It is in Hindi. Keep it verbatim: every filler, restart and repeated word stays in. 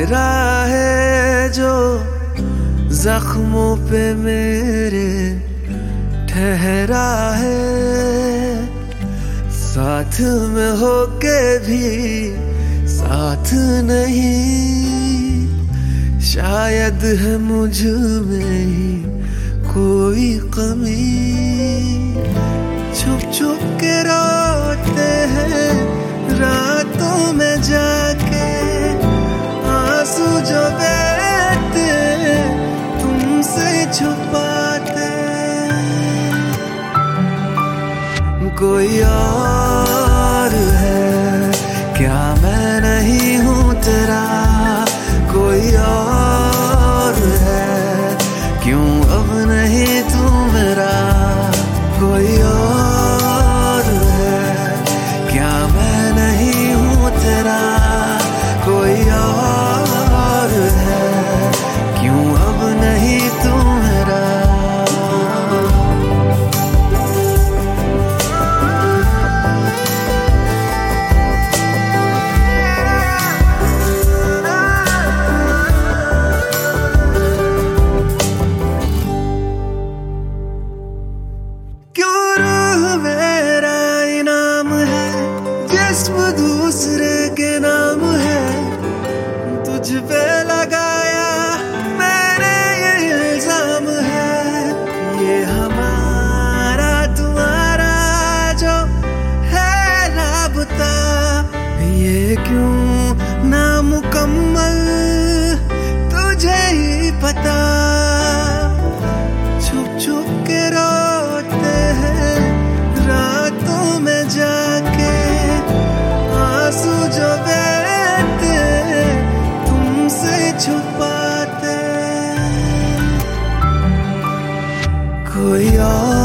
तेरा है जो जख्मों पे मेरे ठहरा है, साथ में होके भी साथ नहीं। शायद है मुझ में ही कोई कमी, छुप छुप के रोते हैं रातों में जाके, आंसू जो बहते तुमसे छुपाते। कोई और है क्या, मैं नहीं हूँ तेरा। कोई और है क्यों, अब नहीं तू मेरा। कोई और है क्या, मैं नहीं हूँ तेरा। कोई और है क्यों, अब नहीं तू मेरा। जिस्म दूसरे के नाम है, तुझ पे लगाया मैंने ये इल्जाम है। ये हमारा तुम्हारा जो है राबता, ये क्यों नामुकम्मल तुझे ही पता। छुप छुप के रोते हैं रातों में जाके, आंसू जो बहते तुमसे छुपाते। कोई और